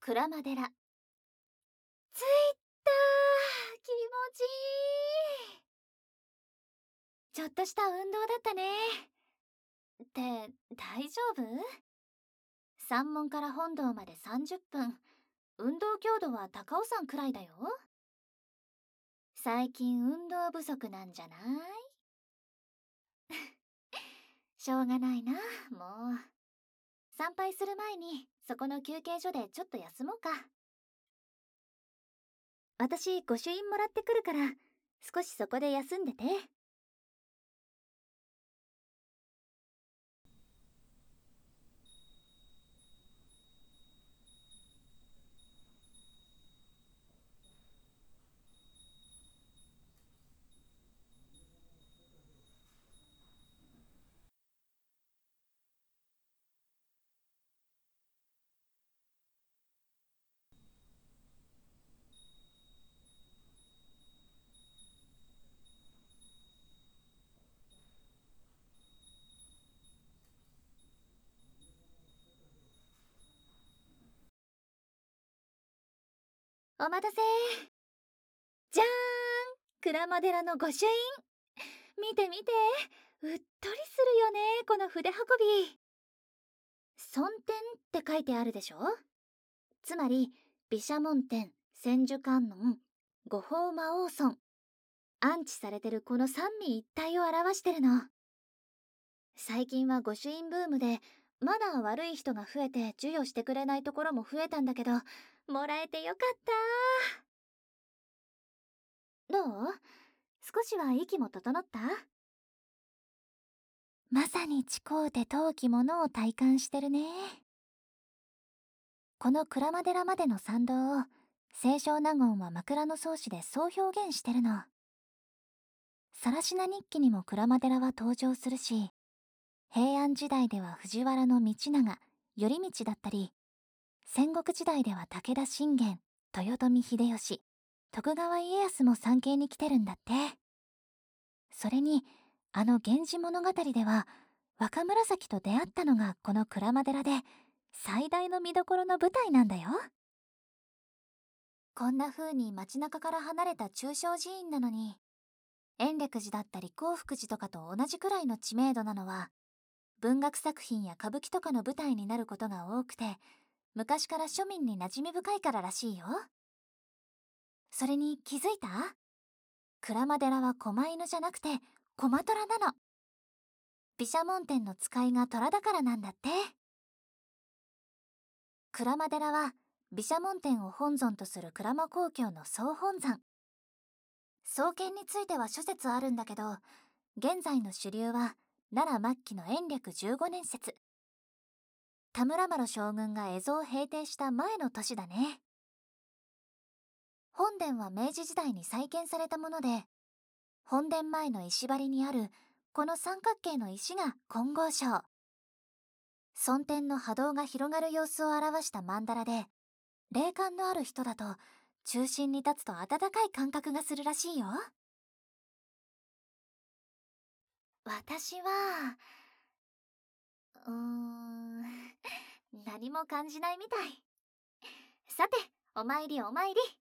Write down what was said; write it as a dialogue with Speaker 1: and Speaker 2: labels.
Speaker 1: 鞍馬寺。着いたー。気持ちいい。ちょっとした運動だったね。って大丈夫？山門から本堂まで30分。運動強度は高尾山くらいだよ。最近運動不足なんじゃない？しょうがないな、もう。参拝する前にそこの休憩所でちょっと休もうか。私御朱印もらってくるから少しそこで休んでて。お待たせ。じゃーん、鞍馬寺の御朱印。見て見て、うっとりするよね、この筆運び。尊天って書いてあるでしょ。つまり毘沙門天、千手観音、五宝魔王尊、安置されてるこの三位一体を表してるの。最近は御朱印ブームでマナー悪い人が増えて授与してくれないところも増えたんだけど、もらえてよかった。どう？少しは息も整った？まさに地高で遠きものを体感してるね。この鞍馬寺までの参道を清少納言は枕草子でそう表現してるの。更級日記にも鞍馬寺は登場するし、平安時代では藤原道長、頼道だったり、戦国時代では武田信玄、豊臣秀吉、徳川家康も参詣に来てるんだって。それにあの源氏物語では若紫と出会ったのがこの鞍馬寺で最大の見どころの舞台なんだよ。こんな風に街中から離れた中小寺院なのに、延暦寺だったり興福寺とかと同じくらいの知名度なのは、文学作品や歌舞伎とかの舞台になることが多くて、昔から庶民に馴染み深いかららしいよ。それに気づいた？鞍馬寺は狛犬じゃなくて駒虎なの。毘沙門天の使いが虎だからなんだって。鞍馬寺は毘沙門天を本尊とする鞍馬公共の総本山。創建については諸説あるんだけど、現在の主流は奈良末期の延暦15年説。田村麻呂将軍が蝦夷を平定した前の年だね。本殿は明治時代に再建されたもので、本殿前の石張りにあるこの三角形の石が金剛杵。尊天の波動が広がる様子を表した曼荼羅で、霊感のある人だと中心に立つと温かい感覚がするらしいよ。私は何も感じないみたい。さて、お参りお参り。